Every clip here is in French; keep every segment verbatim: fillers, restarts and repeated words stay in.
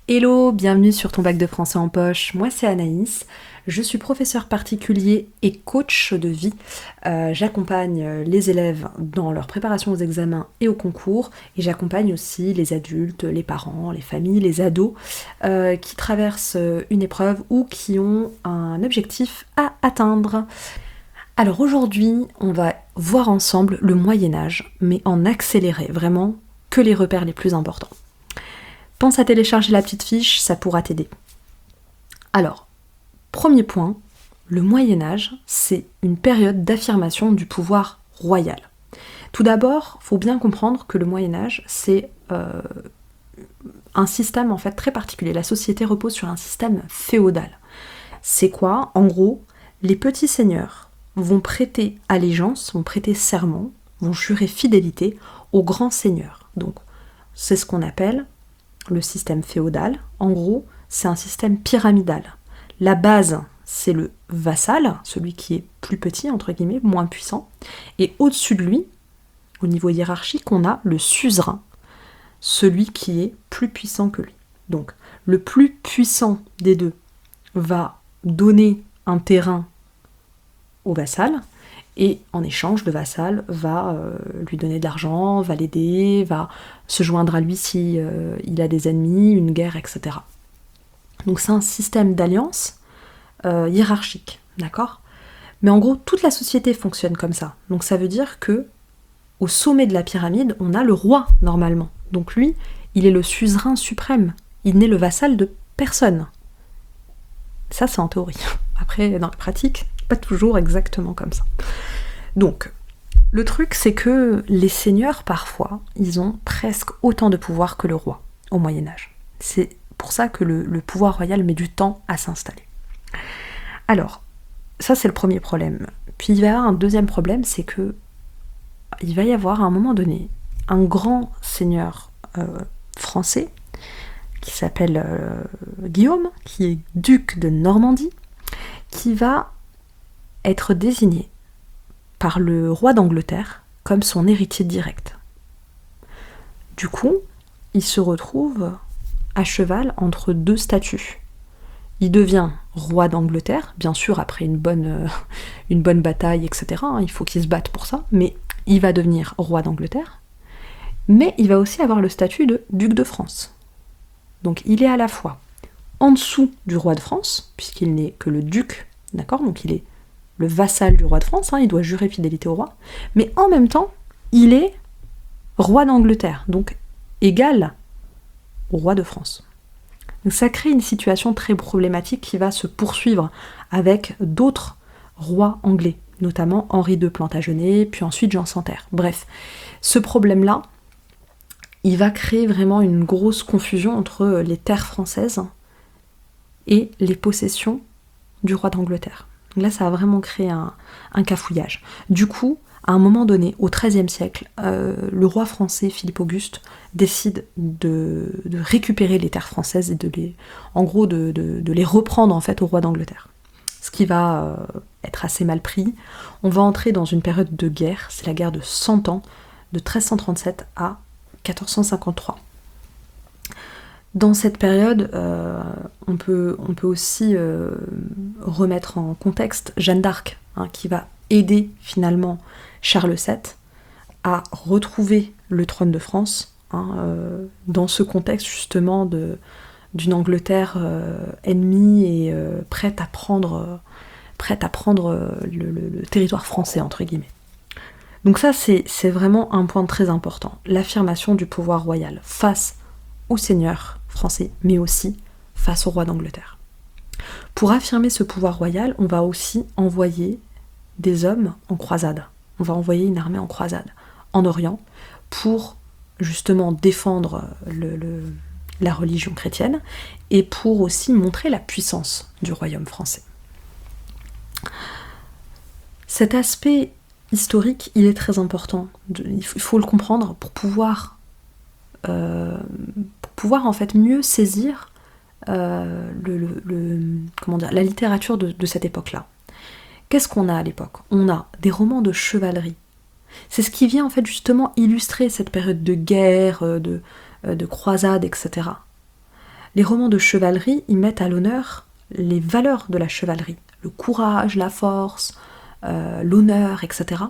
Hello, bienvenue sur ton bac de français en poche. Moi c'est Anaïs, je suis professeure particulier et coach de vie. Euh, j'accompagne les élèves dans leur préparation aux examens et aux concours et j'accompagne aussi les adultes, les parents, les familles, les ados euh, qui traversent une épreuve ou qui ont un objectif à atteindre. Alors aujourd'hui, on va voir ensemble le Moyen-Âge, mais en accéléré, vraiment que les repères les plus importants. Pense à télécharger la petite fiche, ça pourra t'aider. Alors, premier point, le Moyen-Âge, c'est une période d'affirmation du pouvoir royal. Tout d'abord, il faut bien comprendre que le Moyen-Âge, c'est euh, un système en fait très particulier. La société repose sur un système féodal. C'est quoi? En gros, les petits seigneurs vont prêter allégeance, vont prêter serment, vont jurer fidélité aux grands seigneurs. Donc, c'est ce qu'on appelle le système féodal. En gros, c'est un système pyramidal. La base, c'est le vassal, celui qui est plus petit, entre guillemets, moins puissant. Et au-dessus de lui, au niveau hiérarchique, on a le suzerain, celui qui est plus puissant que lui. Donc, le plus puissant des deux va donner un terrain au vassal, et en échange, le vassal va euh, lui donner de l'argent, va l'aider, va se joindre à lui si euh, il a des ennemis, une guerre, et cetera. Donc c'est un système d'alliance euh, hiérarchique, d'accord? Mais en gros, toute la société fonctionne comme ça. Donc ça veut dire que au sommet de la pyramide, on a le roi, normalement. Donc lui, il est le suzerain suprême. Il n'est le vassal de personne. Ça, c'est en théorie. Après, dans la pratique, pas toujours exactement comme ça. Donc, le truc, c'est que les seigneurs, parfois, ils ont presque autant de pouvoir que le roi au Moyen-Âge. C'est pour ça que le, le pouvoir royal met du temps à s'installer. Alors, ça, c'est le premier problème. Puis, il va y avoir un deuxième problème, c'est que il va y avoir, à un moment donné, un grand seigneur euh, français qui s'appelle euh, Guillaume, qui est duc de Normandie, qui va être désigné par le roi d'Angleterre comme son héritier direct. Du coup, il se retrouve à cheval entre deux statuts. Il devient roi d'Angleterre, bien sûr après une bonne, euh, une bonne bataille, et cetera. Hein, il faut qu'il se batte pour ça, mais il va devenir roi d'Angleterre. Mais il va aussi avoir le statut de duc de France. Donc il est à la fois en dessous du roi de France, puisqu'il n'est que le duc, d'accord? Donc il est le vassal du roi de France, hein, il doit jurer fidélité au roi, mais en même temps, il est roi d'Angleterre, donc égal au roi de France. Donc ça crée une situation très problématique qui va se poursuivre avec d'autres rois anglais, notamment Henri deux Plantagenet, puis ensuite Jean sans Terre. Bref, ce problème-là, il va créer vraiment une grosse confusion entre les terres françaises et les possessions du roi d'Angleterre. Donc là, ça a vraiment créé un, un cafouillage. Du coup, à un moment donné, au XIIIe siècle, euh, le roi français Philippe Auguste décide de, de récupérer les terres françaises et de les, en gros, de, de, de les reprendre en fait au roi d'Angleterre. Ce qui va euh, être assez mal pris. On va entrer dans une période de guerre, c'est la guerre de cent ans, de treize cent trente-sept à quatorze cent cinquante-trois. Dans cette période, euh, on, peut, on peut aussi euh, remettre en contexte Jeanne d'Arc, hein, qui va aider finalement Charles sept à retrouver le trône de France, hein, euh, dans ce contexte justement de, d'une Angleterre euh, ennemie et euh, prête à prendre, euh, prête à prendre euh, le, le, le territoire français, entre guillemets. Donc ça, c'est, c'est vraiment un point très important, l'affirmation du pouvoir royal face aux seigneurs français, mais aussi face au roi d'Angleterre. Pour affirmer ce pouvoir royal, on va aussi envoyer des hommes en croisade. On va envoyer une armée en croisade en Orient pour justement défendre le, le, la religion chrétienne et pour aussi montrer la puissance du royaume français. Cet aspect historique, il est très important. Il faut le comprendre pour pouvoir euh, pour pouvoir en fait mieux saisir euh, le, le, le, comment dire, la littérature de, de cette époque-là. Qu'est-ce qu'on a à l'époque? On a des romans de chevalerie. C'est ce qui vient en fait justement illustrer cette période de guerre, de, de croisade, et cetera. Les romans de chevalerie, ils mettent à l'honneur les valeurs de la chevalerie, le courage, la force, euh, l'honneur, et cetera.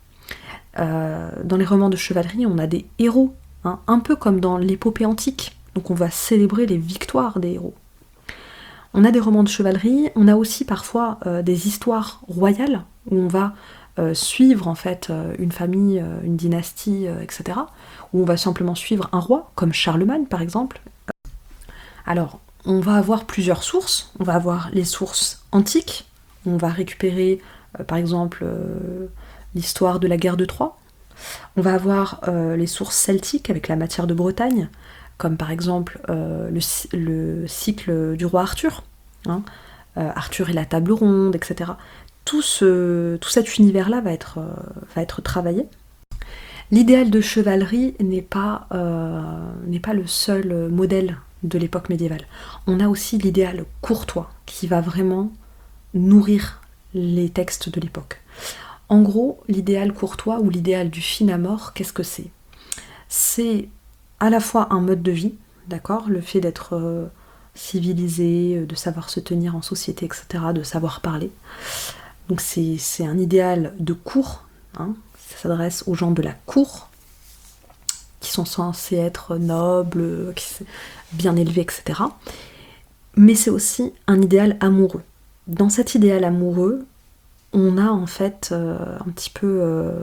Euh, dans les romans de chevalerie, on a des héros, hein, un peu comme dans l'épopée antique, donc on va célébrer les victoires des héros. On a des romans de chevalerie, on a aussi parfois euh, des histoires royales, où on va euh, suivre en fait euh, une famille, euh, une dynastie, euh, et cetera, où on va simplement suivre un roi, comme Charlemagne par exemple. Alors, on va avoir plusieurs sources, on va avoir les sources antiques, on va récupérer euh, par exemple euh, l'histoire de la guerre de Troie, on va avoir euh, les sources celtiques avec la matière de Bretagne, comme par exemple euh, le, le cycle du roi Arthur, hein, euh, Arthur et la table ronde, et cetera. Tout, ce, tout cet univers-là va être, euh, va être travaillé. L'idéal de chevalerie n'est pas, euh, n'est pas le seul modèle de l'époque médiévale. On a aussi l'idéal courtois qui va vraiment nourrir les textes de l'époque. En gros, l'idéal courtois ou l'idéal du fin à mort, qu'est-ce que c'est? C'est à la fois un mode de vie, d'accord, le fait d'être euh, civilisé, de savoir se tenir en société, et cetera, de savoir parler. Donc c'est, c'est un idéal de cour, hein, ça s'adresse aux gens de la cour, qui sont censés être nobles, bien élevés, et cetera. Mais c'est aussi un idéal amoureux. Dans cet idéal amoureux, on a en fait euh, un petit peu euh,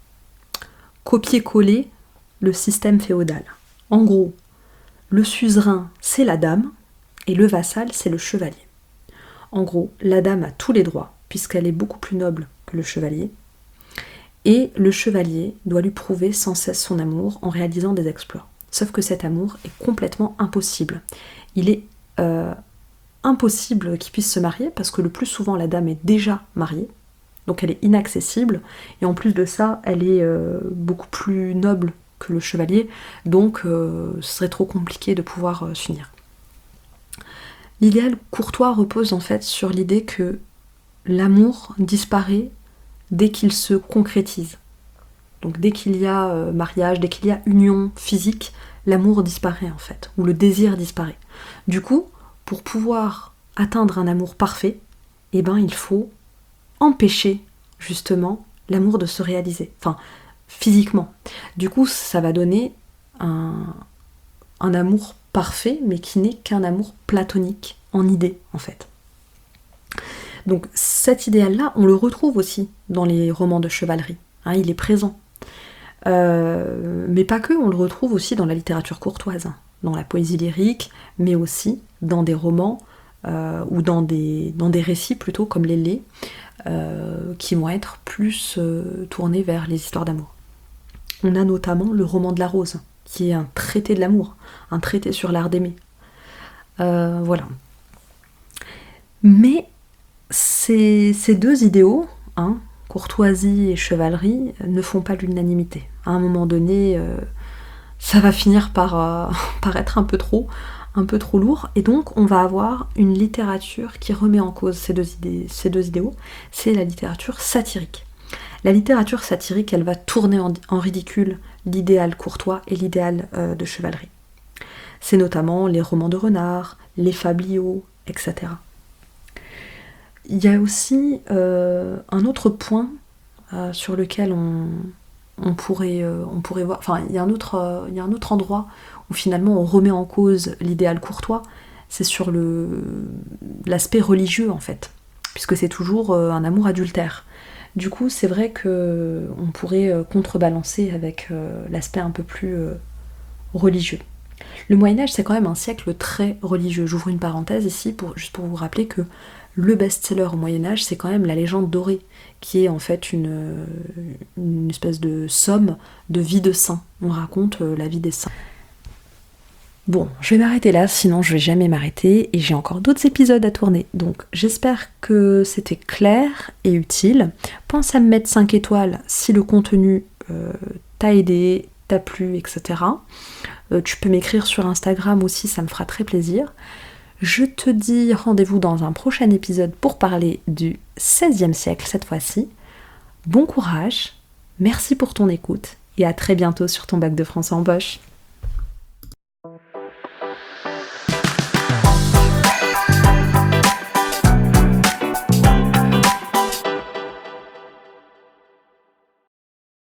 copié-collé le système féodal. En gros, le suzerain, c'est la dame, et le vassal, c'est le chevalier. En gros, la dame a tous les droits, puisqu'elle est beaucoup plus noble que le chevalier, et le chevalier doit lui prouver sans cesse son amour en réalisant des exploits. Sauf que cet amour est complètement impossible. Il est euh, impossible qu'il puisse se marier, parce que le plus souvent, la dame est déjà mariée, donc elle est inaccessible, et en plus de ça, elle est euh, beaucoup plus noble que le chevalier, donc euh, ce serait trop compliqué de pouvoir euh, s'unir. L'idéal courtois repose en fait sur l'idée que l'amour disparaît dès qu'il se concrétise. Donc dès qu'il y a euh, mariage, dès qu'il y a union physique, l'amour disparaît en fait, ou le désir disparaît. Du coup, pour pouvoir atteindre un amour parfait, eh ben il faut empêcher justement l'amour de se réaliser, enfin physiquement. Du coup, ça va donner un, un amour parfait, mais qui n'est qu'un amour platonique, en idée en fait. Donc cet idéal-là, on le retrouve aussi dans les romans de chevalerie, hein, il est présent. Euh, mais pas que, on le retrouve aussi dans la littérature courtoise, hein, dans la poésie lyrique, mais aussi dans des romans euh, ou dans des, dans des récits plutôt comme les laits, euh, qui vont être plus euh, tournés vers les histoires d'amour. On a notamment le roman de la rose, qui est un traité de l'amour, un traité sur l'art d'aimer. Euh, voilà. Mais ces, ces deux idéaux, hein, courtoisie et chevalerie, ne font pas l'unanimité. À un moment donné, euh, ça va finir par, euh, par être un peu trop, un peu trop lourd, et donc on va avoir une littérature qui remet en cause ces deux, idées, ces deux idéaux, c'est la littérature satirique. La littérature satirique, elle va tourner en, en ridicule l'idéal courtois et l'idéal euh, de chevalerie. C'est notamment les romans de renard, les fabliaux, et cetera. Il y a aussi euh, un autre point euh, sur lequel on, on, pourrait, euh, on pourrait voir, enfin il y a un autre, euh, il y a un autre endroit où finalement on remet en cause l'idéal courtois, c'est sur le, l'aspect religieux en fait, puisque c'est toujours euh, un amour adultère. Du coup, c'est vrai qu'on pourrait contrebalancer avec l'aspect un peu plus religieux. Le Moyen-Âge, c'est quand même un siècle très religieux. J'ouvre une parenthèse ici, pour, juste pour vous rappeler que le best-seller au Moyen-Âge, c'est quand même La Légende dorée, qui est en fait une, une espèce de somme de vie de saints. On raconte la vie des saints. Bon, je vais m'arrêter là, sinon je vais jamais m'arrêter et j'ai encore d'autres épisodes à tourner. Donc j'espère que c'était clair et utile. Pense à me mettre cinq étoiles si le contenu euh, t'a aidé, t'a plu, et cetera. Euh, tu peux m'écrire sur Instagram aussi, ça me fera très plaisir. Je te dis rendez-vous dans un prochain épisode pour parler du seizième siècle cette fois-ci. Bon courage, merci pour ton écoute et à très bientôt sur ton bac de français en poche.